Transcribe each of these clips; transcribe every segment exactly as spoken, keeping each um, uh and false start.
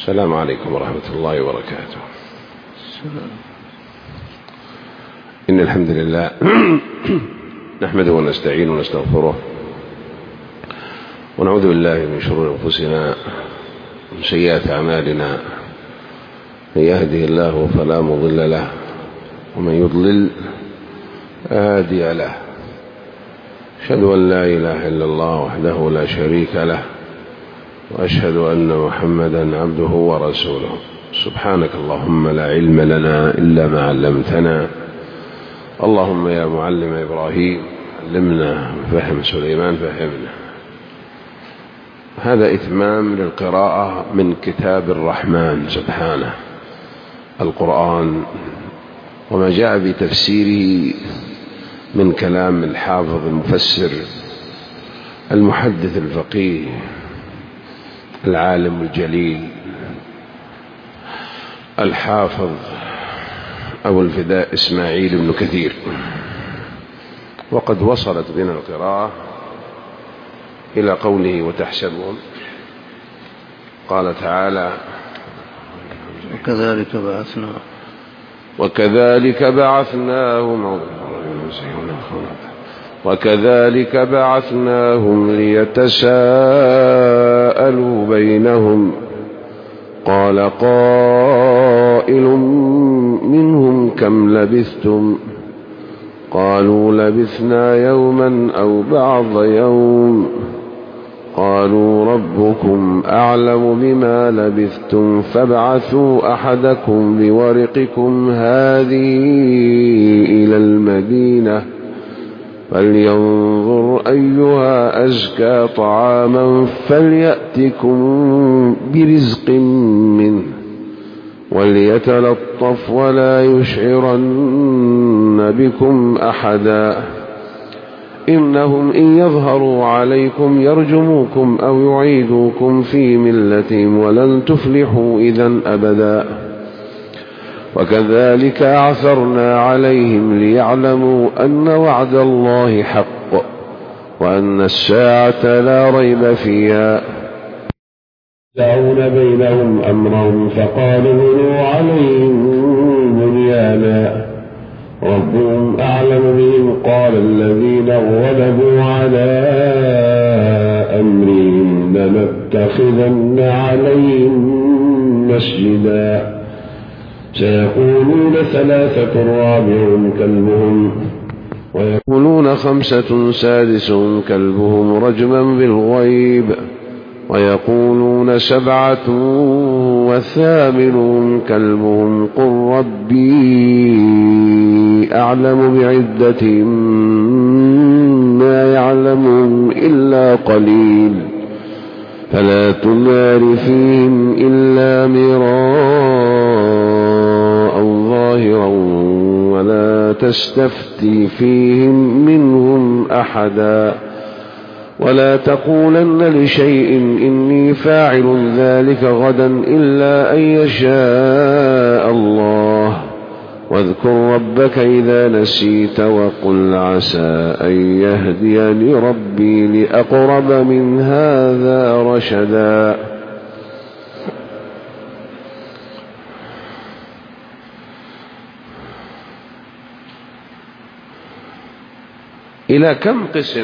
السلام عليكم ورحمة الله وبركاته. إن الحمد لله نحمده ونستعين ونستغفره ونعوذ بالله من شرور أنفسنا ومن سيئات أعمالنا، من يهده الله فلا مضل له ومن يضلل هادي له. أشهد أن لا إله إلا الله وحده لا شريك له، وأشهد أن محمدا عبده ورسوله. سبحانك اللهم لا علم لنا إلا ما علمتنا، اللهم يا معلم إبراهيم علمنا، فهم سليمان فهمنا. هذا إتمام للقراءة من كتاب الرحمن سبحانه القرآن، وما جاء بتفسيره من كلام الحافظ المفسر المحدث الفقيه العالم الجليل الحافظ أبو الفداء إسماعيل بن كثير. وقد وصلت بنا القراءة إلى قوله وتحسبون، قال تعالى وكذلك بعثنا وكذلك بعثناهم وكذلك بعثناهم ليتساءلوا بينهم، قال قائل منهم كم لبثتم؟ قالوا لبثنا يوما أو بعض يوم، قالوا ربكم أعلم بما لبثتم فابعثوا أحدكم بورقكم هذه إلى المدينة فلينظر أيها أزكى طعاما فليأتكم برزق منه وليتلطف ولا يشعرن بكم أحدا، إنهم إن يظهروا عليكم يرجموكم أو يعيدوكم في ملتهم ولن تفلحوا إذن أبدا. وكذلك أعثرنا عليهم ليعلموا أن وعد الله حق وأن الساعة لا ريب فيها، يدعون بينهم أمرهم فقالوا بنوا عليهم بنيانا ربهم أعلم بهم، قال الذين غلبوا على أمرهم لنتخذن عليهم مسجدا، سيقولون ثلاثة رابعهم كلبهم ويقولون خمسة سادسهم كلبهم رجما بالغيب، ويقولون سبعة وثامنهم كلبهم قل ربي أعلم بعدتهم ما يعلمهم إلا قليل، فلا تمار فيهم إلا مراء ظاهرا ولا تستفتي فيهم منهم أحدا، ولا تقولن لشيء إني فاعل ذلك غدا إلا أن يشاء الله، واذكر ربك إذا نسيت وقل عسى أن يهديني ربي لأقرب من هذا رشدا. إلى كم قسم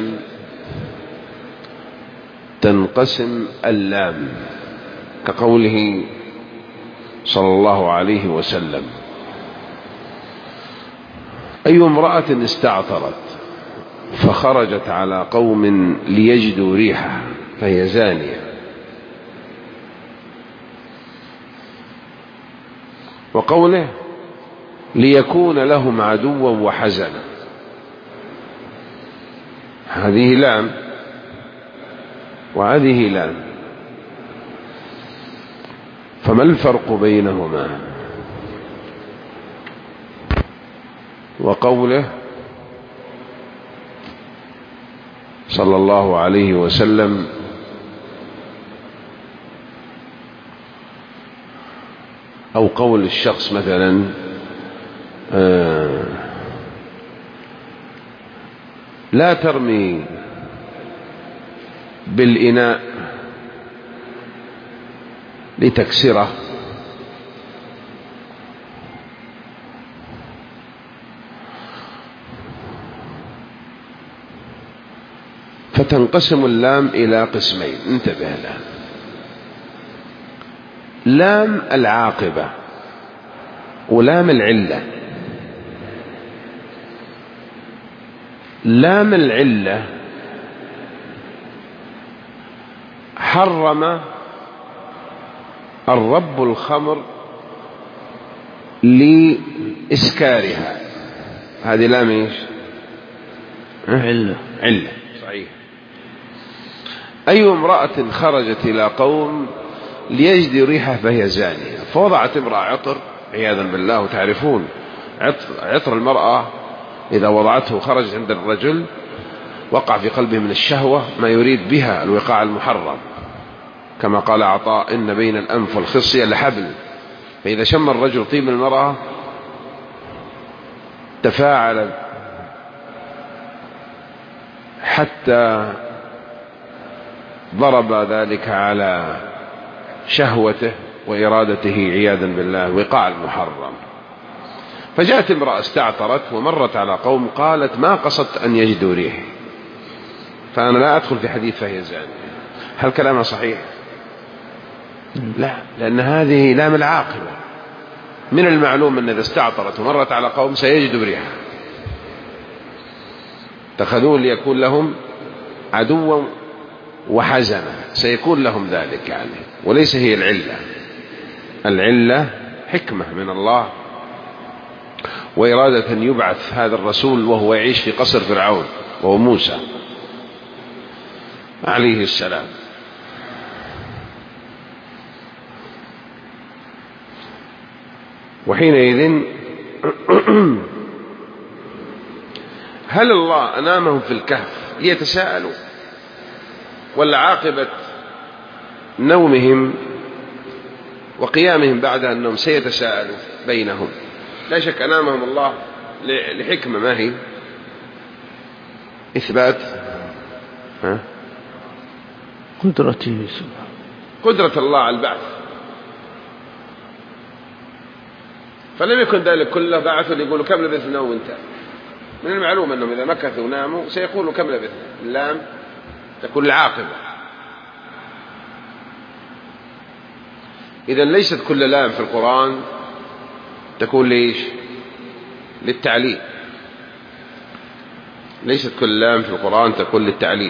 تنقسم اللام؟ كقوله صلى الله عليه وسلم أي امرأة استعطرت فخرجت على قوم ليجدوا ريحها فهي زانية. وقوله ليكون لهم عدوا وحزنا، هذه لام وهذه لام، فما الفرق بينهما؟ وقوله صلى الله عليه وسلم أو قول الشخص مثلا آه لا ترمي بالإناء لتكسره. فتنقسم اللام إلى قسمين، انتبه لها. لام العاقبة ولام العلة. لام العلة حرم الرب الخمر لإسكارها، هذه لام ايش؟ علة. علة، صحيح. أي امرأة خرجت إلى قوم ليجدوا ريحه فهي زانية، فوضعت امرأة عطر عياذا بالله، وتعرفون عطر, عطر المرأة إذا وضعته خرجت عند الرجل وقع في قلبه من الشهوة ما يريد بها الوقاع المحرم، كما قال عطاء: إن بين الأنف والخصية لحبل. فإذا شم الرجل طيب المرأة تفاعل حتى ضرب ذلك على شهوته وإرادته عياذا بالله، وقاع المحرم. فجاءت امرأة استعطرت ومرت على قوم قالت: ما قصدت أن يجدوا ريحي، فأنا لا أدخل في حديث فهي زانية. هل كلامها صحيح؟ لا، لأن هذه لام العاقبة. من المعلوم أن إذا استعطرت ومرت على قوم سيجدوا ريحها، اتخذوه ليكون لهم عدوا وحزنا، سيكون لهم ذلك يعني، وليس هي العلة. العلة حكمة من الله وإرادة أن يبعث هذا الرسول وهو يعيش في قصر فرعون وهو موسى عليه السلام. وحينئذ هل الله أنامهم في الكهف ليتساءلوا، ولا عاقبة نومهم وقيامهم بعد أنهم سيتساءلوا بينهم؟ لا شك أنامهم الله لحكمة، ما هي؟ إثبات ها؟ قدرته سبحانه، قدرة الله على البعث. فلم يكن ذلك كله بعثوا ليقولوا كم لبثنا وانت. من المعلوم أنهم إذا مكثوا وناموا سيقولوا كم لبثنا. اللام تكون العاقبة. إذن ليست كل لام في القرآن تكون ليش؟ للتعليل. ليست كل لام في القرآن تكون للتعليل،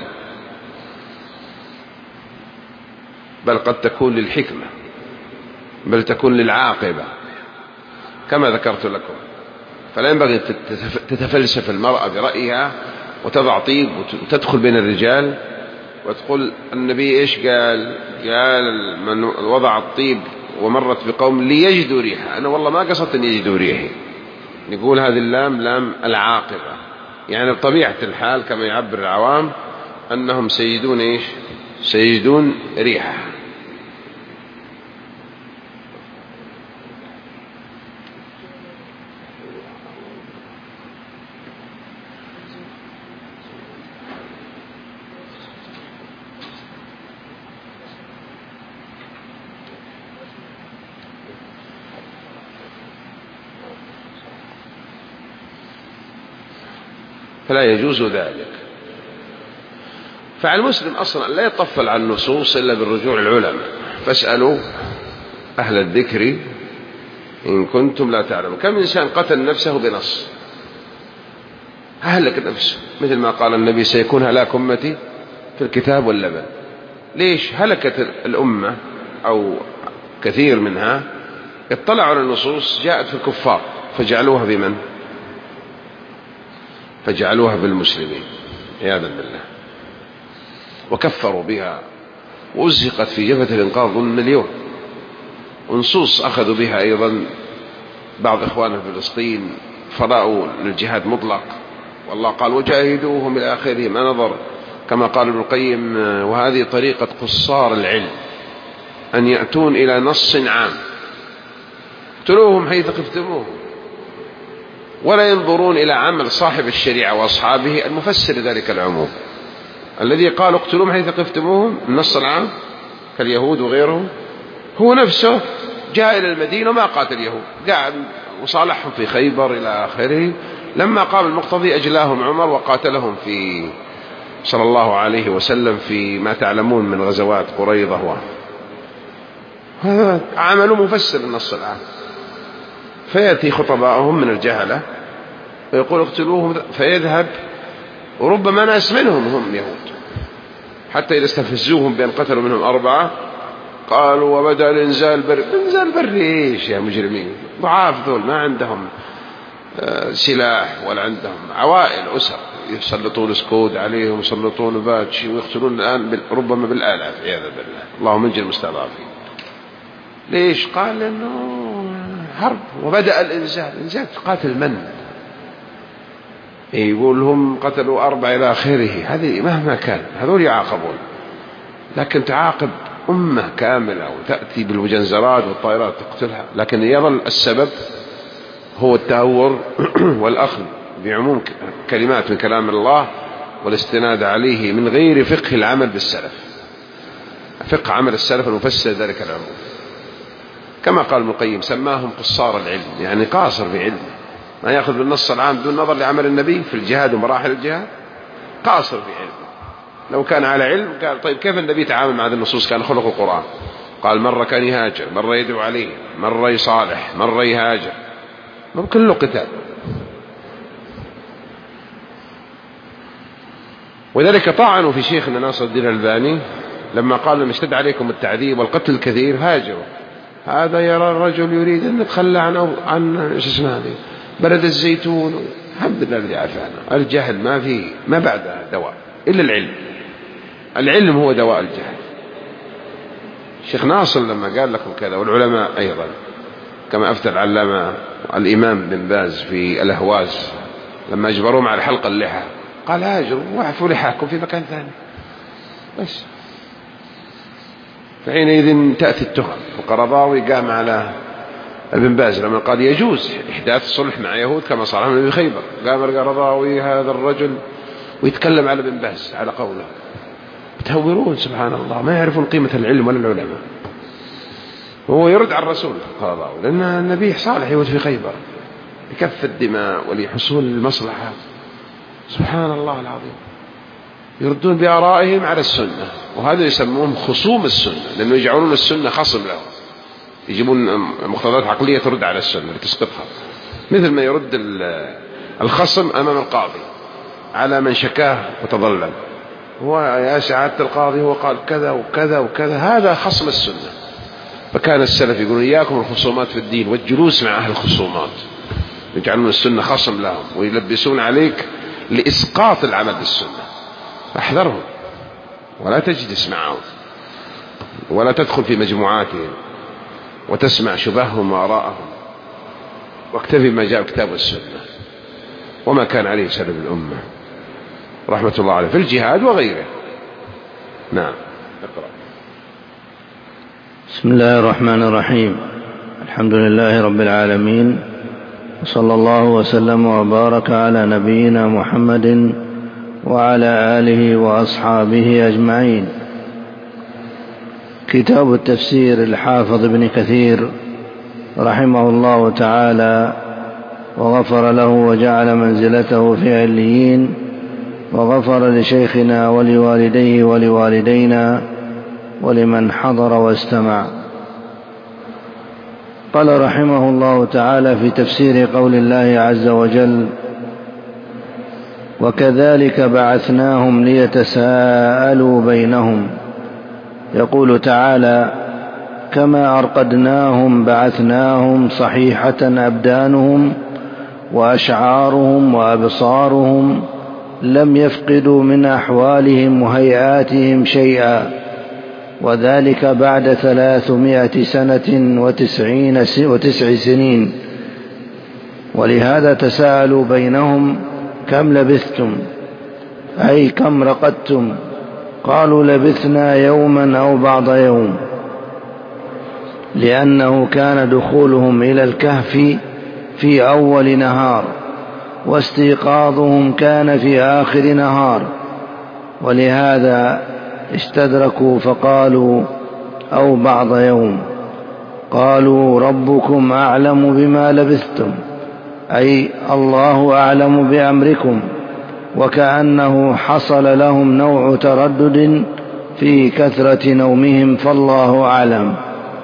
بل قد تكون للحكمة، بل تكون للعاقبة كما ذكرت لكم. فلا ينبغي تتفلسف المرأة برأيها وتضع طيب وتدخل بين الرجال وتقول النبي إيش قال؟ قال من وضع الطيب ومرت بقوم ليجدوا ريحه. أنا والله ما قصدت أن يجدوا ريحي. نقول هذه اللام لام العاقبة، يعني بطبيعة الحال كما يعبر العوام أنهم سيجدون إيش؟ سيجدون ريحه. فلا يجوز ذلك. فعلى المسلم أصلا لا يطفل على النصوص إلا بالرجوع العلماء، فاسألوا أهل الذكر إن كنتم لا تعلمون. كم إنسان قتل نفسه بنص، أهلك نفسه، مثل ما قال النبي سيكون هلاك أمتي في الكتاب واللبن. ليش هلكت الأمة أو كثير منها؟ اطلعوا على النصوص جاءت في الكفار فجعلوها بمن؟ فجعلوها بالمسلمين عياذا بالله، وكفروا بها وأزهقت في جبهة الإنقاذ ضمن اليوم. ونصوص أخذوا بها أيضا بعض إخواننا في فلسطين، فرأوا للجهاد مطلق، والله قال وجاهدوهم إلى آخره ما نظر، كما قال ابن القيم وهذه طريقة قصار العلم أن يأتون إلى نص عام اقتلوهم حيث قفتموهم، ولا ينظرون إلى عمل صاحب الشريعة وأصحابه المفسر ذلك العموم الذي قال اقتلوهم حيث قفتموهم النص العام كاليهود وغيرهم، هو نفسه جاء إلى المدينة وما قاتل اليهود، قاعد وصالحهم في خيبر إلى آخره. لما قام المقتضي أجلاهم عمر وقاتلهم في صلى الله عليه وسلم في ما تعلمون من غزوات قريظة. هذا عمل مفسر النص العام. فيأتي خطباءهم من الجهلة ويقول اقتلوهم، فيذهب وربما ناس منهم هم يهود، حتى إذا استفزوهم بأن قتلوا منهم أربعة قالوا وبدأ الإنزال بري. إنزال بري إيش يا مجرمين؟ ضعاف ذول، ما عندهم سلاح ولا عندهم عوائل أسر يسلطون سكود عليهم، يسلطون باتشي ويقتلون الآن ربما بالآلاف عياذا بالله. اللهم انجي المستضعفين. ليش؟ قال لأنه حرب وبدأ الإنزال. إنزال قاتل من؟ يقول هم قتلوا أربعة إلى آخره. هذه مهما كان هذول يعاقبون، لكن تعاقب أمة كاملة وتأتي بالمجنزرات والطائرات تقتلها، لكن يظل السبب هو التهور والأخذ بعموم كلمات من كلام الله والاستناد عليه من غير فقه العمل بالسلف. فقه عمل السلف المفسر ذلك العموم، كما قال ابن القيم سماهم قصار العلم، يعني قاصر في علمه، ما يأخذ بالنص العام دون نظر لعمل النبي في الجهاد ومراحل الجهاد، قاصر في علمه. لو كان على علم قال طيب كيف النبي تعامل مع هذه النصوص؟ كان خلق القرآن، قال مرة كان يهاجر، مرة يدعو عليه، مرة يصالح، مرة يهاجر، ممكن له قتال. وذلك طعنوا في شيخنا ناصر الدين الألباني لما قال لما اشتد عليكم التعذيب والقتل الكثير هاجروا. هذا يرى الرجل يريد أن نتخلى عن أو عن ايش اسمه هذه بلد الزيتون. الحمد لله الذي عافانا. الجهل ما في ما بعد دواء إلا العلم. العلم هو دواء الجهل. الشيخ ناصر لما قال لكم كذا، والعلماء أيضا كما أفتى العلامة الإمام بن باز في الأهواز لما أجبروهم على حلق اللحى قال هاجروا واعفوا لحاكم في مكان ثاني بس. فحينئذ تأتي التهم. وقرضاوي قام على ابن باز لما قال يجوز إحداث الصلح مع يهود كما صار من خيبر، قام القرضاوي هذا الرجل ويتكلم على ابن باز على قوله. يتهورون سبحان الله، ما يعرفون قيمة العلم ولا العلماء. هو يرد على الرسول القرضاوي لأن النبي صالح يهود في خيبر لكف الدماء ولحصول المصلحة. سبحان الله العظيم. يردون بآرائهم على السنة، وهذا يسموهم خصوم السنة، لأنه يجعلون السنة خصم لهم، يجيبون مقتضيات عقلية ترد على السنة لتسقطها، مثل ما يرد الخصم أمام القاضي على من شكاه وتظلم. هو يا سعادة القاضي هو قال كذا وكذا وكذا، هذا خصم السنة. فكان السلف يقولون إياكم الخصومات في الدين والجلوس مع أهل الخصومات، يجعلون السنة خصم لهم ويلبسون عليك لإسقاط العمل بالسنة. فاحذرهم ولا تجلس معهم ولا تدخل في مجموعاتهم وتسمع شبههم وآراءهم، واكتفي بما جاء الكتاب والسنة وما كان عليه سلف الأمة رحمة الله عليه في الجهاد وغيره. نعم اقرأ. بسم الله الرحمن الرحيم. الحمد لله رب العالمين، وصلى الله وسلم وبارك على نبينا محمد وعلى آله وأصحابه أجمعين. كتاب التفسير الحافظ ابن كثير رحمه الله تعالى وغفر له وجعل منزلته في عليين، وغفر لشيخنا ولوالديه ولوالدينا ولمن حضر واستمع. قال رحمه الله تعالى في تفسير قول الله عز وجل: وكذلك بعثناهم ليتساءلوا بينهم. يقول تعالى: كما أرقدناهم بعثناهم صحيحة أبدانهم وأشعارهم وأبصارهم لم يفقدوا من أحوالهم وهيئاتهم شيئا، وذلك بعد ثلاثمائة سنة وتسعين وتسع سنين. ولهذا تساءلوا بينهم: كم لبثتم؟ أي كم رقدتم؟ قالوا: لبثنا يوما أو بعض يوم، لأنه كان دخولهم إلى الكهف في أول نهار، واستيقاظهم كان في آخر نهار، ولهذا استدركوا فقالوا: أو بعض يوم. قالوا ربكم أعلم بما لبثتم، أي الله أعلم بأمركم، وكأنه حصل لهم نوع تردد في كثرة نومهم، فالله أعلم.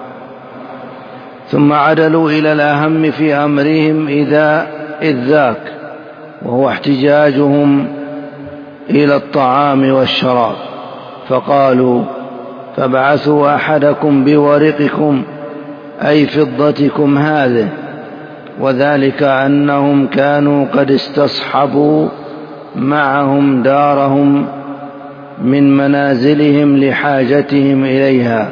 ثم عدلوا إلى الأهم في أمرهم إذا إذ ذاك، وهو احتجاجهم إلى الطعام والشراب، فقالوا فابعثوا أحدكم بورقكم أي فضتكم هذه، وذلك أنهم كانوا قد استصحبوا معهم دارهم من منازلهم لحاجتهم إليها،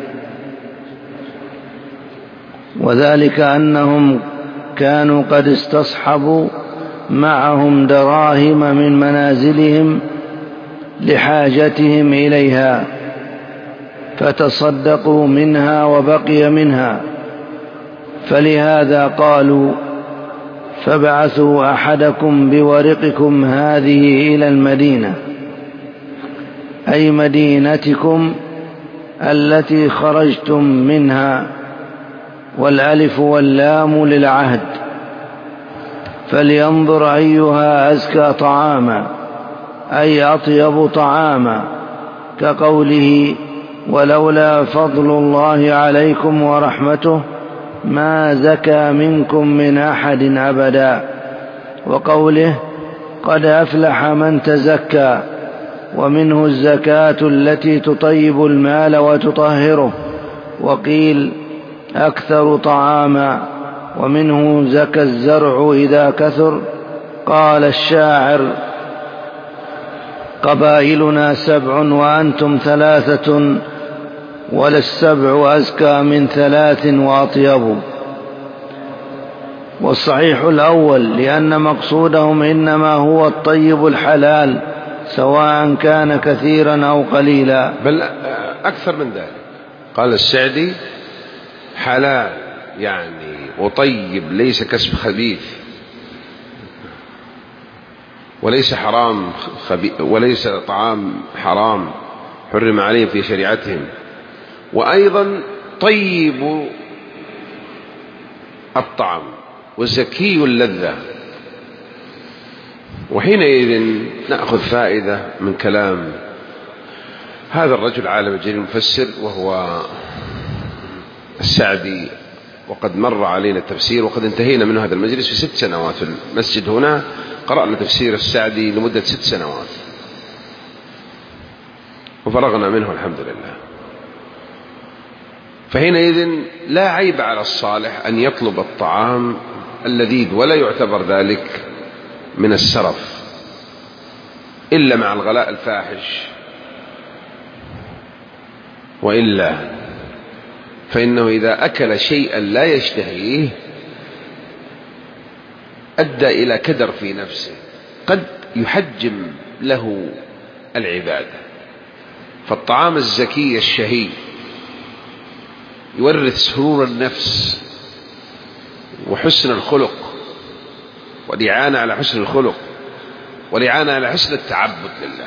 وذلك أنهم كانوا قد استصحبوا معهم دراهم من منازلهم لحاجتهم إليها، فتصدقوا منها وبقي منها، فلهذا قالوا فابعثوا أحدكم بورقكم هذه إلى المدينة، أي مدينتكم التي خرجتم منها، والألف واللام للعهد، فلينظر أيها أزكى طعاما أي أطيب طعاما، كقوله ولولا فضل الله عليكم ورحمته ما زكى منكم من أحد أبدا، وقوله قد أفلح من تزكى، ومنه الزكاة التي تطيب المال وتطهره، وقيل أكثر طعاما، ومنه زكى الزرع إذا كثر. قال الشاعر قبائلنا سبع وأنتم ثلاثة، ولا السبع أزكى من ثلاث وأطيب. والصحيح الأول، لأن مقصودهم إنما هو الطيب الحلال، سواء كان كثيرا أو قليلا، بل أكثر من ذلك. قال السعدي حلال يعني وطيب، ليس كسب خبيث، وليس حرام خبيث، وليس طعام حرام حرم عليه في شريعتهم، وأيضا طيب الطعم وزكي اللذة. وحينئذ نأخذ فائدة من كلام هذا الرجل عالم الجليل المفسر وهو السعدي، وقد مر علينا التفسير، وقد انتهينا من هذا المجلس في ست سنوات في المسجد هنا، قرأنا تفسير السعدي لمدة ست سنوات وفرغنا منه الحمد لله. فحينئذ لا عيب على الصالح أن يطلب الطعام اللذيذ، ولا يعتبر ذلك من السرف إلا مع الغلاء الفاحش، وإلا فإنه إذا أكل شيئا لا يشتهيه أدى إلى كدر في نفسه، قد يحجم له العبادة. فالطعام الزكي الشهي يورث سرور النفس وحسن الخلق، والإعانة على حسن الخلق، والإعانة على حسن التعبد لله.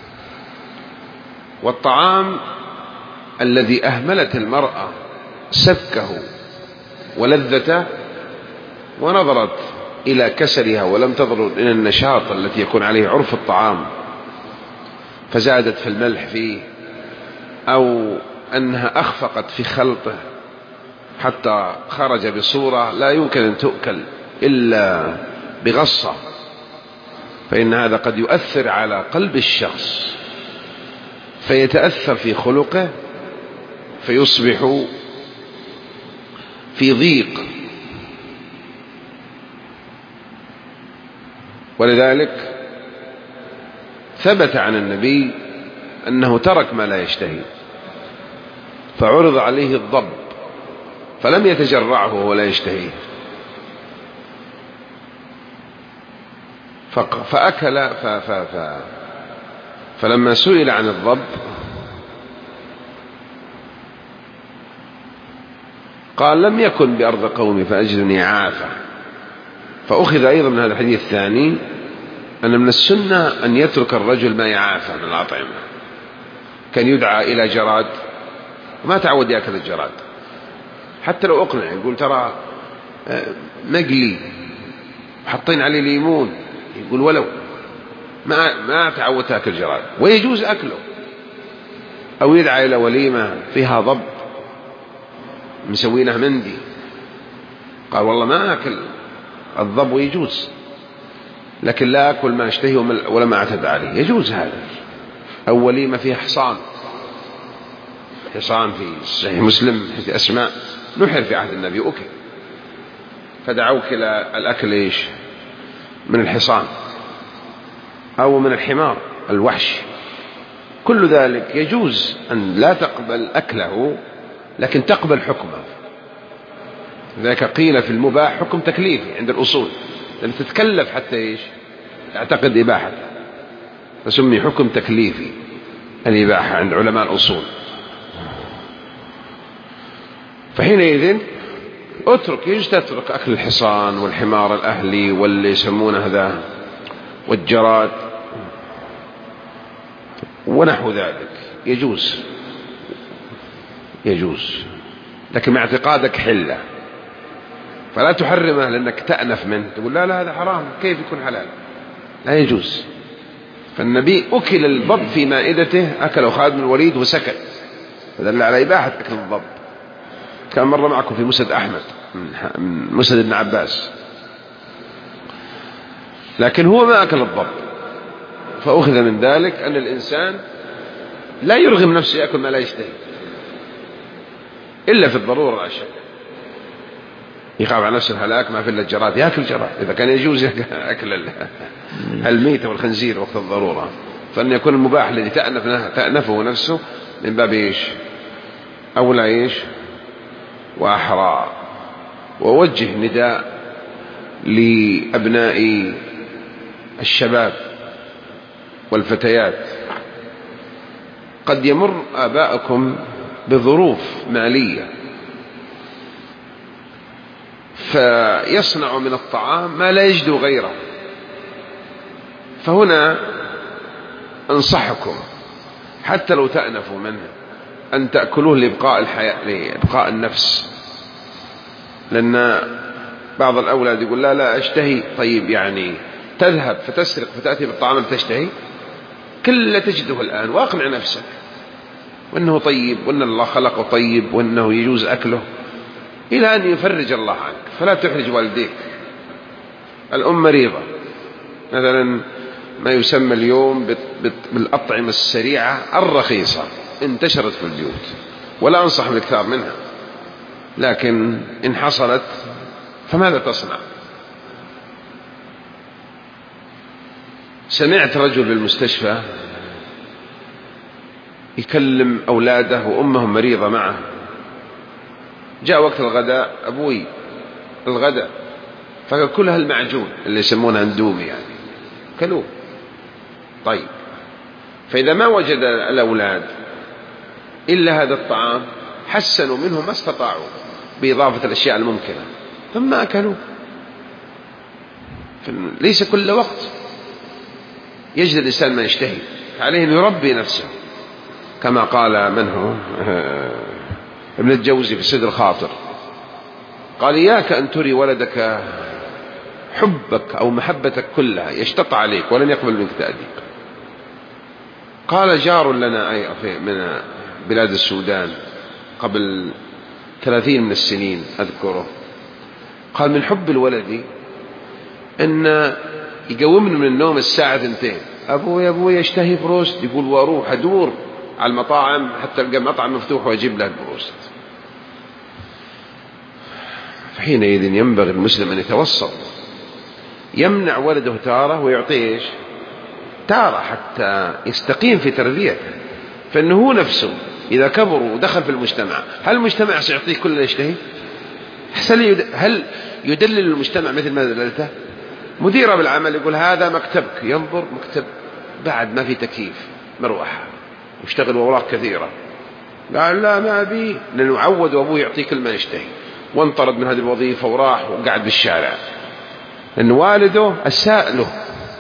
والطعام الذي أهملت المرأة سفكه ولذته ونظرت إلى كسلها ولم تنظر إلى النشاط التي يكون عليه عرف الطعام، فزادت في الملح فيه، أو أنها أخفقت في خلطه حتى خرج بصورة لا يمكن أن تؤكل إلا بغصة، فإن هذا قد يؤثر على قلب الشخص فيتأثر في خلقه، فيصبح في ضيق. ولذلك ثبت عن النبي أنه ترك ما لا يشتهي، فعرض عليه الضب فلم يتجرعه وهو لا يشتهيه، فأكل ف ف ف فلما سئل عن الضب قال لم يكن بأرض قومي فأجدني عافى. فأخذ أيضا من هذا الحديث الثاني أن من السنة أن يترك الرجل ما يعافى من الأطعمة. كان يدعى إلى جراد وما تعود يأكل الجراد، حتى لو أقنع يقول ترى مقلي حطين عليه ليمون، يقول ولو ما ما تعودت أكل جراد، ويجوز أكله. أو يدعى إلى وليمة فيها ضب مسوينه مندي، قال والله ما أكل الضب، ويجوز، لكن لا أكل ما اشتهي ولا ما اعتد عليه، يجوز هذا. أو وليمة فيها حصان، حصان في صحيح مسلم حديث أسماء نحر في عهد النبي أكل، فدعوك إلى الأكل إيش من الحصان أو من الحمار الوحش، كل ذلك يجوز أن لا تقبل أكله لكن تقبل حكمه. ذلك قيل في المباح حكم تكليفي عند الأصول، لأن تتكلف حتى إيش اعتقد إباحته، فسمي حكم تكليفي الإباحة عند علماء الأصول. فحينئذ اترك، يجوز تترك أكل الحصان والحمار الأهلي واللي يسمونه هذا والجراد ونحو ذلك، يجوز يجوز لكن مع اعتقادك حلة، فلا تحرمه لأنك تأنف منه، تقول لا لا هذا حرام كيف يكون حلال، لا يجوز. فالنبي أكل الضب في مائدته، أكله خالد بن الوليد وسكت، فدل على إباحة أكل الضب. كان مرة معكم في مسند أحمد من مسند ابن عباس، لكن هو ما أكل الضب، فأخذ من ذلك أن الإنسان لا يرغم نفسه يأكل ما لا يشتهي إلا في الضرورة الأشد، يخاف على نفسه الهلاك ما في إلا الجراد يأكل جراد، إذا كان يجوز أكل الميت والخنزير وقت الضرورة، فأن يكون المباح الذي تأنفه نفسه من باب إيش أولى إيش وأحرى. ووجه نداء لأبناء الشباب والفتيات، قد يمر آباءكم بظروف مالية فيصنع من الطعام ما لا يجد غيره، فهنا أنصحكم حتى لو تأنفوا منه أن تأكلوه لإبقاء الحياة، لإبقاء النفس، لأن بعض الأولاد يقول لا لا أشتهي، طيب يعني تذهب فتسرق فتأتي بالطعام الذي تشتهي، كل تجده الآن، وأقنع نفسك وأنه طيب وأن الله خلقه طيب وأنه يجوز أكله إلى أن يفرج الله عنك، فلا تحرج والديك. الأم مريضة مثلا، ما يسمى اليوم بالأطعمة السريعة الرخيصة انتشرت في البيوت، ولا أنصح بالاكثار منها، لكن إن حصلت فماذا تصنع؟ سمعت رجل بالمستشفى يكلم أولاده وأمهم مريضة معه، جاء وقت الغداء، أبوي الغداء، فقال كلها المعجون اللي يسمونها اندومي يعني، كلوه. طيب فإذا ما وجد الأولاد إلا هذا الطعام حسنوا منه ما استطاعوا بإضافة الأشياء الممكنة ثم أكلوا. ليس كل وقت يجد الإنسان ما يشتهي، عليه أن يربي نفسه كما قال من هو ابن الجوزي في سد الخاطر، قال إياك أن تري ولدك حبك أو محبتك كلها يشتط عليك ولن يقبل منك تأديب. قال جار لنا أي من بلاد السودان قبل ثلاثين من السنين أذكره، قال من حب الولد أن يقومني من النوم الساعة اثنتين، أبوي أبوي يشتهي بروست، يقول وأروح أدور على المطاعم حتى ألقى مطعم مفتوح وأجيب له البروست. فحينئذ ينبغي المسلم أن يتوسط، يمنع ولده تارة ويعطيه إيش تارة حتى يستقيم في تربيته، فإنه هو نفسه إذا كبر ودخل في المجتمع، هل المجتمع سيعطيه كل اللي يشتهي؟ هل يدلل المجتمع مثل ما دللته؟ مدير بالعمل يقول هذا مكتبك، ينظر مكتب بعد ما في تكييف مروحة واشتغل أوراق كثيرة، قال لا ما أبي، لأنه عود وأبوه يعطيه كل ما يشتهي، وانطرد من هذه الوظيفة وراح وقعد بالشارع، لأن والده أساء له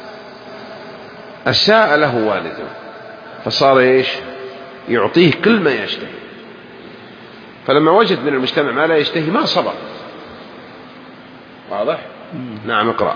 أساء له والده، فصار إيش يعطيه كل ما يشتهي. فلما وجد من المجتمع ما لا يشتهي ما صبر. واضح؟ نعم اقرأ.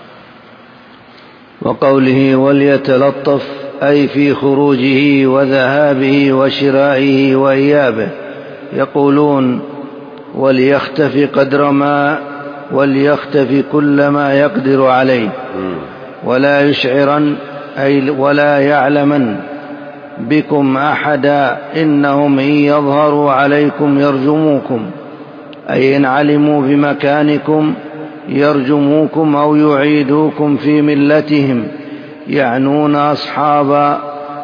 وقوله وليتلطف أي في خروجه وذهابه وشرائه وإيابه. يقولون وليختفي قدر ما وليختفي كل ما يقدر عليه ولا يشعرن أي ولا يعلمن بكم أحدا إنهم إن يظهروا عليكم يرجموكم أي إن علموا بمكانكم يرجموكم أو يعيدوكم في ملتهم، يعنون أصحاب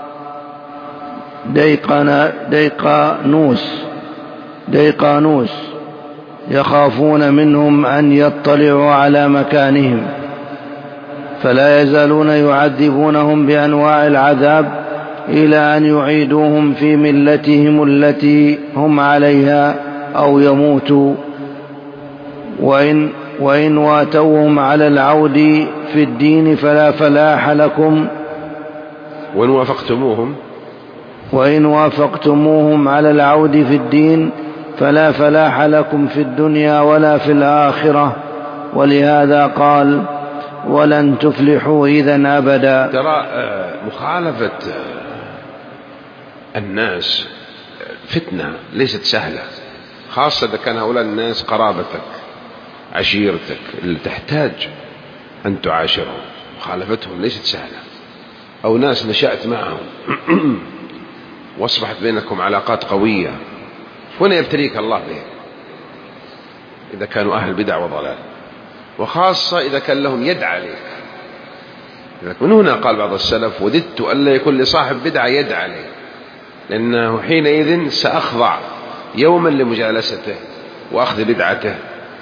ديقانوس ديقانوس يخافون منهم أن يطلعوا على مكانهم، فلا يزالون يعذبونهم بأنواع العذاب إلى أن يعيدوهم في ملتهم التي هم عليها أو يموتوا. وإن, وإن واتوهم على العود في الدين فلا فلاح لكم وإن وافقتموهم وإن وافقتموهم على العود في الدين فلا فلاح لكم في الدنيا ولا في الآخرة. ولهذا قال ولن تفلحوا إذن أبدا. ترى مخالفة الناس فتنة ليست سهلة، خاصة إذا كان هؤلاء الناس قرابتك عشيرتك اللي تحتاج أن تعاشرهم. مخالفتهم ليست سهلة، أو ناس نشأت معهم واصبحت بينكم علاقات قوية، هنا يبتليك الله بهم إذا كانوا أهل بدع وضلال، وخاصة إذا كان لهم يد عليك. من هنا قال بعض السلف وددت ألا يكون لصاحب بدعة يد عليه، لأنه حينئذ سأخضع يوما لمجالسته وأخذ بدعته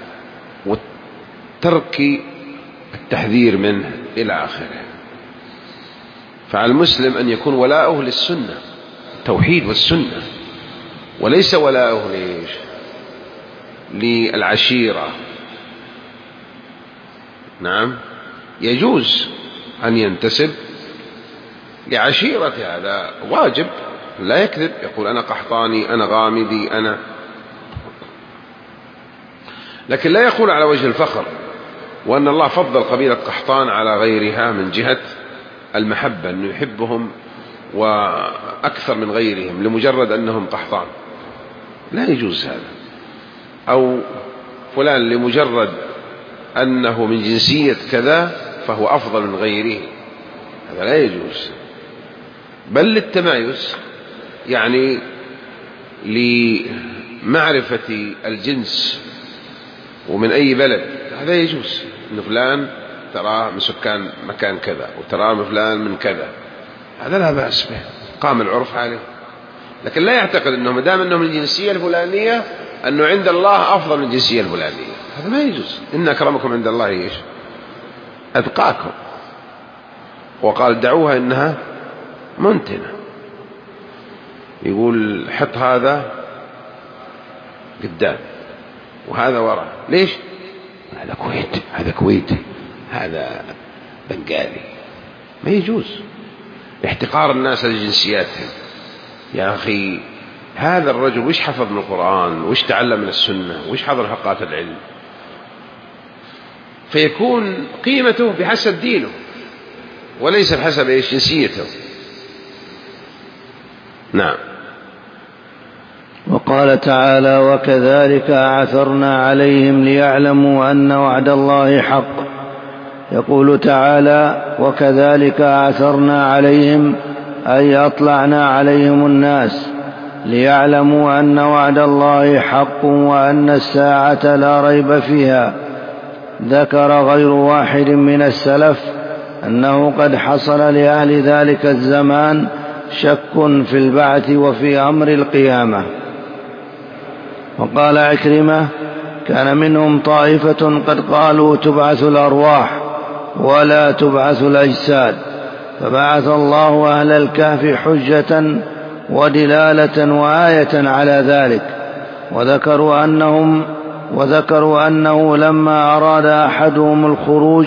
وترك التحذير منه إلى آخره. فعلى المسلم أن يكون ولاؤه للسنة، التوحيد والسنة، وليس ولاؤه ليش للعشيرة. نعم يجوز أن ينتسب لعشيرته، هذا واجب، لا يكذب، يقول أنا قحطاني أنا غامدي أنا، لكن لا يقول على وجه الفخر وأن الله فضل قبيلة قحطان على غيرها من جهة المحبة، أنه يحبهم وأكثر من غيرهم لمجرد أنهم قحطان، لا يجوز هذا. أو فلان لمجرد أنه من جنسية كذا فهو أفضل من غيره، هذا لا يجوز. بل للتمايز، يعني لمعرفة الجنس ومن أي بلد، هذا يجوز. إن فلان تراه من سكان مكان كذا وتراه من فلان من كذا، هذا لا بأس به، قام العرف عليه. لكن لا يعتقد أنه مدام أنه من الجنسية الفلانية أنه عند الله أفضل من الجنسية الفلانية، هذا ما يجوز. إن أكرمكم عند الله إيش؟ أتقاكم. وقال دعوها إنها منتنة، يقول حط هذا قدام وهذا وراء، ليش؟ هذا كويتي هذا كويتي هذا بنغالي، ما يجوز. احتقار الناس لجنسياتهم. يا أخي هذا الرجل وش حفظ من القرآن وش تعلم من السنة وش حضر حلقات العلم، فيكون قيمته بحسب دينه وليس بحسب إيش جنسيته. نعم. وقال تعالى وكذلك أعثرنا عليهم ليعلموا أن وعد الله حق. يقول تعالى وكذلك أعثرنا عليهم أي أطلعنا عليهم الناس ليعلموا أن وعد الله حق وأن الساعة لا ريب فيها. ذكر غير واحد من السلف أنه قد حصل لأهل ذلك الزمان شك في البعث وفي أمر القيامة. وقال عكرمة كان منهم طائفة قد قالوا تبعث الأرواح ولا تبعث الأجساد، فبعث الله أهل الكهف حجة ودلالة وآية على ذلك. وذكروا أنهم وذكروا أنه لما أراد أحدهم الخروج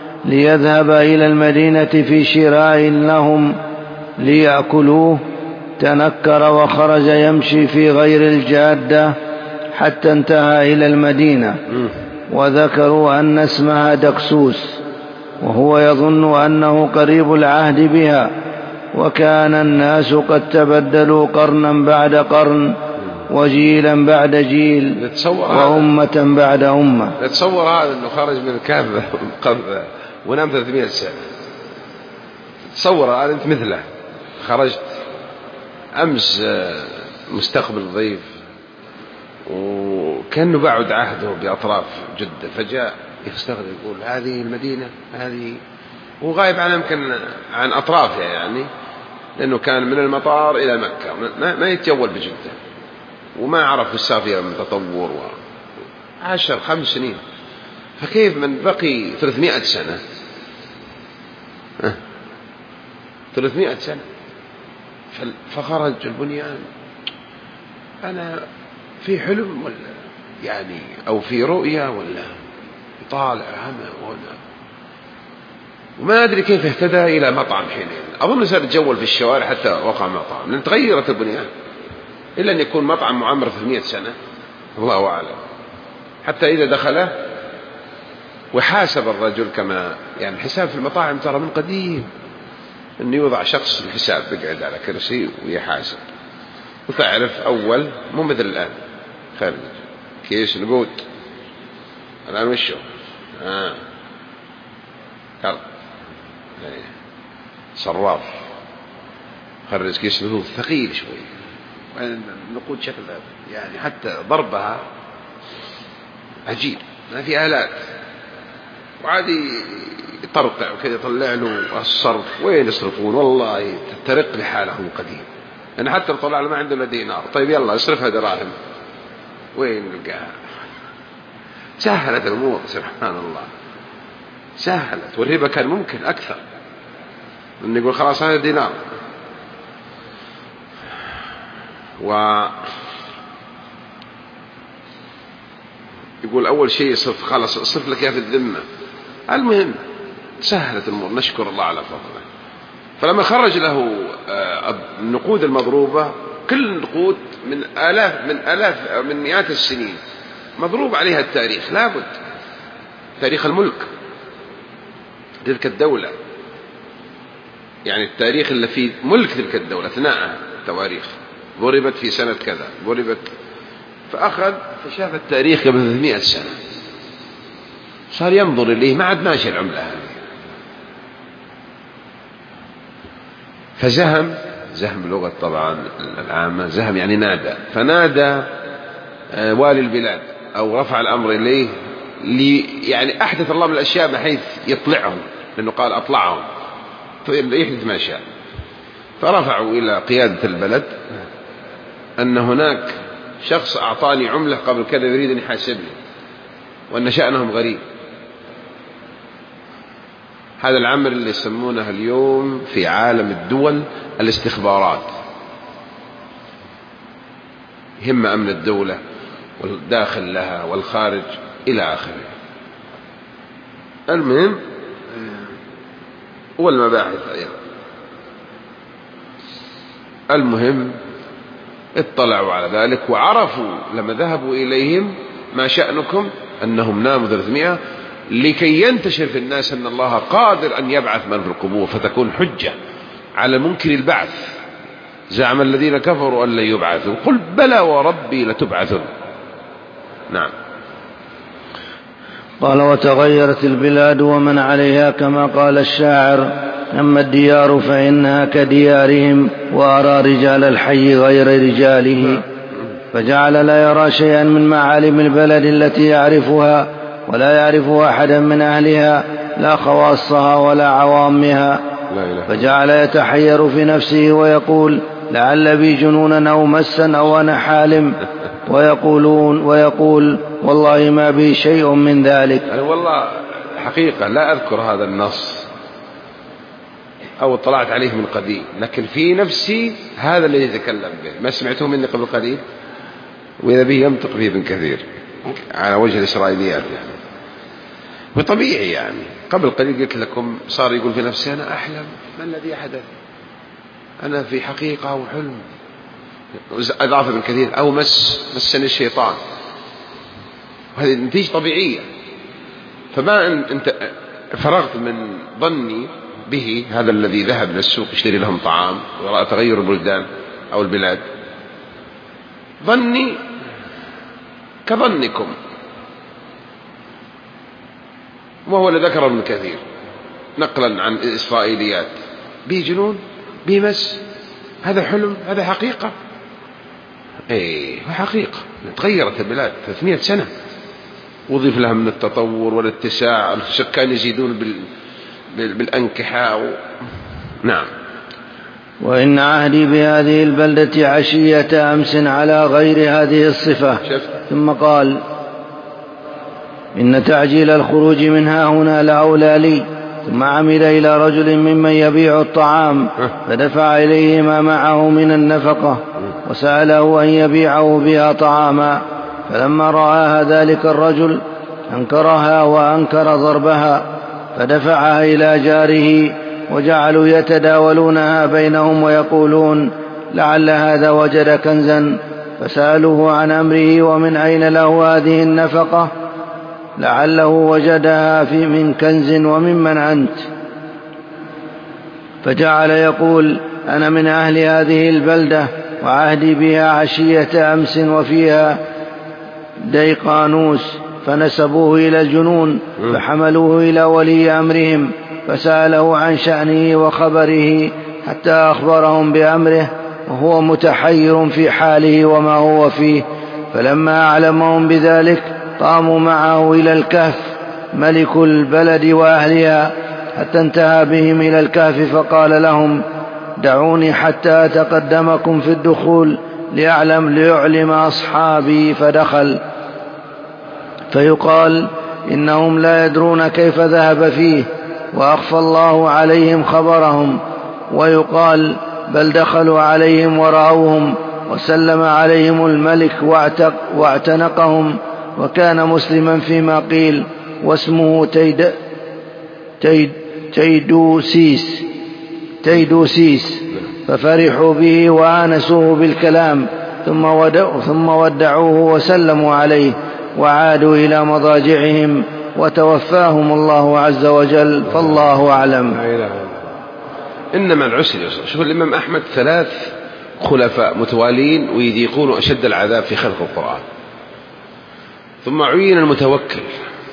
ليذهب إلى المدينة في شراء لهم ليأكلوه تنكر وخرج يمشي في غير الجادة حتى انتهى إلى المدينة، وذكروا أن اسمها دكسوس، وهو يظن أنه قريب العهد بها، وكان الناس قد تبدلوا قرنا بعد قرن وجيلا بعد جيل وأمة بعد أمة. نتصور هذا أنه خرج من الكهف قبل ونام ثلاثمائة سنة. تصور هذا أنت مثله، خرجت أمس مستقبل ضيف وكأنه بعد عهده بأطراف جدة، فجاء يستغرب يقول هذه المدينة هذه، وغايب عن يمكن عن أطرافها يعني، لأنه كان من المطار إلى مكة ما يتجول بجدة، وما عرف السافية من تطور عشر خمس سنين، فكيف من بقي ثلاثمائة سنة ثلاثمائة سنة فخرج البنيان. أنا في حلم ولا يعني أو في رؤيا ولا طالع هما ولا، وما أدري كيف اهتدى إلى مطعم حينئذ. أظن صار يتجول في الشوارع حتى وقع مطعم، لأن تغيرت البنيان، إلا أن يكون مطعم معمر ثلاثمائة سنة الله أعلم. حتى إذا دخله وحاسب الرجل كما يعني الحساب في المطاعم ترى من قديم، أن يوضع شخص الحساب بقعد على كرسي ويحاسب، وتعرف أول مو مثل الآن خارج كيس نقود الآن وشو آه. كرب يعني صراف خرج كيس نقود ثقيل شوي، النقود شكل يعني حتى ضربها عجيب، ما في آلات، وعادي يطرقع وكذا يطلع له الصرف. وين يصرفون والله ترق لحالهم قديم، أنا حتى طلع له ما عنده إلا دينار، طيب يلا يصرفها دراهم، وين نلقاها؟ سهلت الأمور سبحان الله، سهلت. والربا كان ممكن أكثر، إن يقول خلاص هذا دينار، و يقول أول شيء يصرف خلاص اصرف لك يا في الذمة. المهم سهلت الأمور، نشكر الله على فضله. فلما خرج له النقود المضروبة، كل النقود من آلاف من آلاف من مئات السنين مضروب عليها التاريخ، لابد تاريخ الملك تلك الدولة، يعني التاريخ اللي في ملك تلك الدولة أثناء تواريخ، ضربت في سنة كذا ضربت، فأخذ فشاف التاريخ قبل ثلاثمائة سنة، صار ينظر إليه ما عاد ماشي العملة هذه، فزهم زهم بلغة طبعا العامة، زهم يعني نادى، فنادى والي البلاد أو رفع الأمر إليه لي يعني أحدث الله من الأشياء بحيث يطلعهم، لأنه قال أطلعهم فيحدث ما شاء. فرفعوا إلى قيادة البلد أن هناك شخص أعطاني عملة قبل كذا يريد أن يحاسبني، وأن شأنهم غريب. هذا العمل اللي يسمونه اليوم في عالم الدول الاستخبارات، يهم أمن الدولة والداخل لها والخارج إلى آخره. المهم والمباحث أيضا. المهم اطلعوا على ذلك وعرفوا لما ذهبوا إليهم ما شأنكم، أنهم ناموا ثلاثمائة، لكي ينتشر في الناس أن الله قادر أن يبعث من في القبور، فتكون حجة على منكر البعث. زعم الذين كفروا أن لن يبعثوا، قل بلى وربي لتبعثون. نعم. قال وتغيرت البلاد ومن عليها كما قال الشاعر: أما الديار فإنها كديارهم وأرى رجال الحي غير رجاله. فجعل لا يرى شيئا من معالم البلد التي يعرفها ولا يعرف أحدا من أهلها، لا خواصها ولا عوامها، فجعل يتحير في نفسه ويقول: لعل بي جنونا أو مسا أو أنا حالم، ويقولون ويقول: والله ما بي شيء من ذلك. يعني والله حقيقة لا أذكر هذا النص أو اطلعت عليه من قديم، لكن في نفسي هذا الذي يتكلم به، ما سمعته مني قبل قليل، وإذا به ينطق به ابن كثير على وجه الإسرائيليات يعني. وطبيعي يعني قبل قليل قلت لكم صار يقول في نفسي: أنا أحلم، ما الذي حدث؟ أنا في حقيقة أو حلم، أضاف ابن كثير أو مس مسني الشيطان، وهذه نتيجة طبيعية. فما أنت فرغت من ظني به هذا الذي ذهب للسوق يشتري لهم طعام ورأى تغير البلدان أو البلاد، ظني كظنكم، وهو اللي ذكر ابن كثير نقلا عن إسرائيليات، به جنون به مس، هذا حلم هذا حقيقة. ايه حقيقة، تغيرت البلاد ثلاثمائة سنة، وضيف لها من التطور والاتساع، السكان يزيدون بال... بال... بالأنكحة و... نعم. وإن عهدي بهذه البلدة عشية أمس على غير هذه الصفة. ثم قال: إن تعجيل الخروج منها هنا لأولى لي. ثم عمد إلى رجل ممن يبيع الطعام فدفع إليه ما معه من النفقة وسأله أن يبيعه بها طعاما، فلما رآها ذلك الرجل أنكرها وأنكر ضربها، فدفعها إلى جاره، وجعلوا يتداولونها بينهم ويقولون: لعل هذا وجد كنزا، فسألوه عن أمره ومن أين له هذه النفقة، لعله وجدها في من كنز وممن أنت، فجعل يقول: أنا من أهل هذه البلدة وعهدي بها عشية أمس وفيها ديقانوس، فنسبوه إلى الجنون فحملوه إلى ولي أمرهم فسأله عن شأنه وخبره حتى أخبرهم بأمره، وهو متحير في حاله وما هو فيه. فلما أعلمهم بذلك قاموا معه إلى الكهف ملك البلد وأهلها حتى انتهى بهم إلى الكهف، فقال لهم: دعوني حتى أتقدمكم في الدخول ليعلم ليعلم أصحابي. فدخل، فيقال: إنهم لا يدرون كيف ذهب فيه، وأخفى الله عليهم خبرهم. ويقال: بل دخلوا عليهم ورأوهم، وسلم عليهم الملك واعتق واعتنقهم، وكان مسلما فيما قيل، واسمه تيد تيد تيدوسيس تيدوسيس ففرحوا به وآنسوه بالكلام، ثم ودعوه, ثم ودعوه وسلموا عليه وعادوا إلى مضاجعهم، وتوفاهم الله عز وجل، فالله أعلم. إنما العسر يسر. شوف الإمام أحمد ثلاث خلفاء متوالين ويذيقون أشد العذاب في خلق القرآن، ثم عين المتوكل،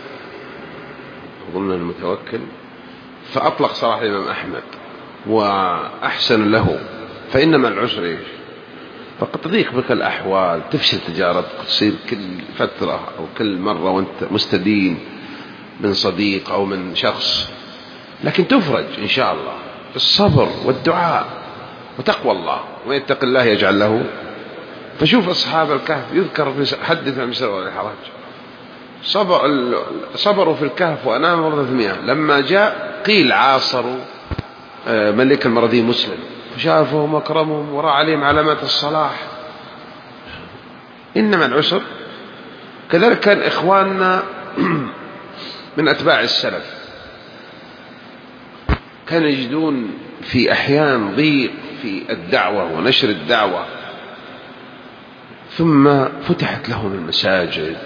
ضمن المتوكل، فأطلق صراحة الإمام أحمد وأحسن له. فإنما العسر إيش؟ فقد تضيق بك الأحوال، تفشل تجارتك، تصير كل فترة أو كل مرة وأنت مستدين من صديق أو من شخص، لكن تفرج إن شاء الله بالصبر والدعاء وتقوى الله، ويتق الله يجعل له. فشوف أصحاب الكهف يذكر في حدث عن مسر ولا حرج، صبر صبروا في الكهف وأناموا ثلاثمائة. لما جاء قيل عاصروا ملك المرضي مسلم، فشافهم وأكرمهم ورأى عليهم علامات الصلاح. إنما العسر. كذلك كان إخواننا من أتباع السلف كانوا يجدون في أحيان ضيق في الدعوة ونشر الدعوة، ثم فتحت لهم المساجد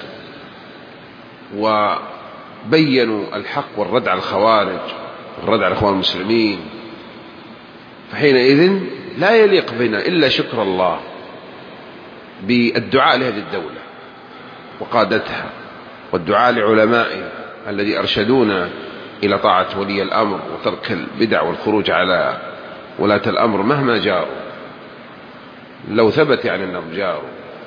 وبينوا الحق والرد على الخوارج والرد على الإخوان المسلمين. فحينئذ لا يليق بنا إلا شكر الله بالدعاء لهذه الدولة وقادتها، والدعاء لعلمائها الذي أرشدونا إلى طاعة ولي الأمر وترك البدع والخروج على ولاة الأمر مهما جاروا، لو ثبت يعني أنهم جاروا.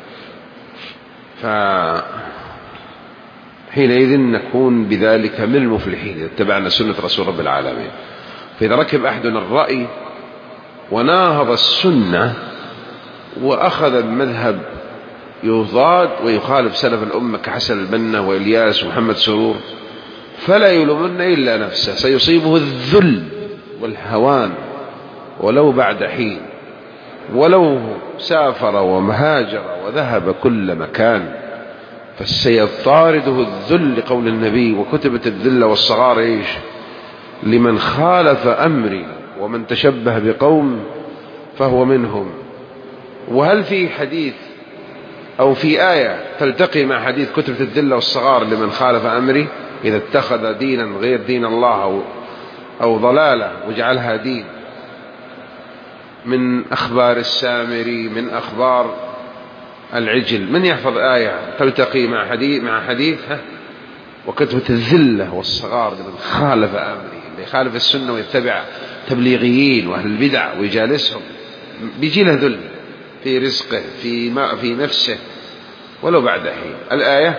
فحينئذ نكون بذلك من المفلحين إذا اتبعنا سنة رسول رب العالمين. فإذا ركب أحدنا الرأي وناهض السنة وأخذ بمذهب يضاد ويخالف سلف الأمة كحسن البنا وإلياس ومحمد سرور، فلا يلومن إلا نفسه، سيصيبه الذل والهوان ولو بعد حين، ولو سافر ومهاجر وذهب كل مكان، فسيطارده الذل لقول النبي: وكتبت الذل والصغار إيش؟ لمن خالف أمري ومن تشبه بقوم فهو منهم. وهل في حديث أو في آية تلتقي مع حديث كتبة الذلة والصغار لمن خالف أمري؟ إذا اتخذ دينا غير دين الله أو, أو ضلالة وجعلها دين، من أخبار السامري، من أخبار العجل، من يحفظ آية تلتقي مع حديث مع حديث ها وكتبة الذلة والصغار لمن خالف أمري؟ اللي يخالف السنة ويتبع تبليغيين وأهل البدع ويجالسهم بيجي له ذل في رزقه، في ما في نفسه، ولو بعد حين. الآية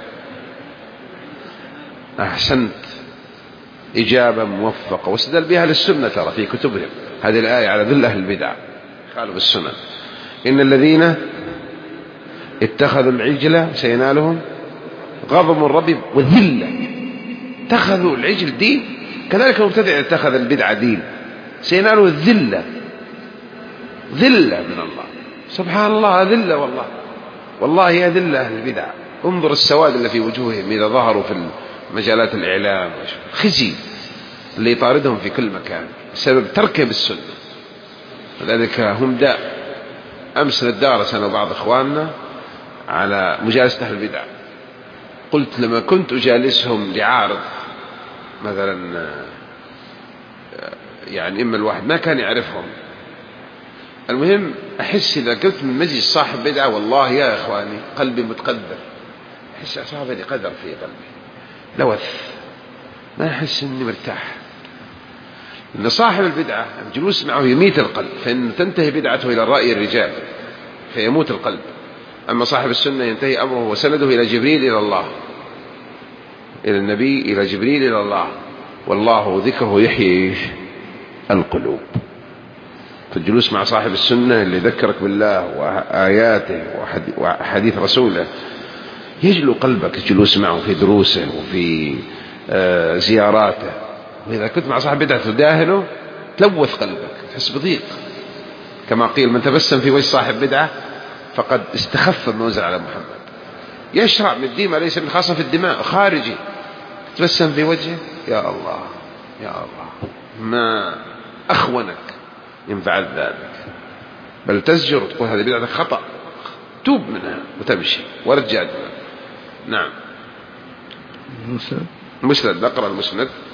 أحسنت، إجابة موفقة، واستدل بها للسنة ترى في كتبهم هذه الآية على ذل أهل البدع خالف السنة. إن الذين اتخذوا العجل سينالهم غضب من ربهم وذلة. اتخذوا العجل دين، كذلك المبتدع اتخذ البدعة دين سيناله الذلة، ذلة من الله. سبحان الله، ذلة والله، والله هي ذلة أهل البدع. انظر السواد اللي في وجوههم إذا ظهروا في مجالات الإعلام، خزي اللي يطاردهم في كل مكان بسبب تركه بالسنة. لذلك هم داء. أمس ندارس أنا وبعض إخواننا على مجالسة أهل البدع. قلت لما كنت أجالسهم لعارض مثلا، يعني إما الواحد ما كان يعرفهم، المهم أحس إذا قلت من مجلس صاحب بدعة والله يا إخواني قلبي متقدر، أحس أصابني قدر في قلبي لوث، ما أحس إني مرتاح. إن صاحب البدعة الجلوس معه يميت القلب، فإن تنتهي بدعته إلى الرأي الرجال فيموت القلب. أما صاحب السنة ينتهي أمره وسنده إلى جبريل إلى الله، إلى النبي، إلى جبريل إلى الله، والله ذكره يحيي القلوب. فالجلوس مع صاحب السنة اللي ذكرك بالله وآياته وحديث رسوله يجلو قلبك. الجلوس معه في دروسه وفي زياراته. وإذا كنت مع صاحب بدعة تداهنه تلوث قلبك، تحس بضيق. كما قيل من تبسم في وجه صاحب بدعة فقد استخف بما أنزل على محمد. يشرع من الدين ما ليس من خاصة في الدماء، خارجي، تبسم في وجهه، يا الله يا الله ما أخونك إن فعلت ذلك. بل تزجر وتقول هذه بدعة خطأ، توب منها وتمشي وارجع. نعم. مسند، نقرأ المسند.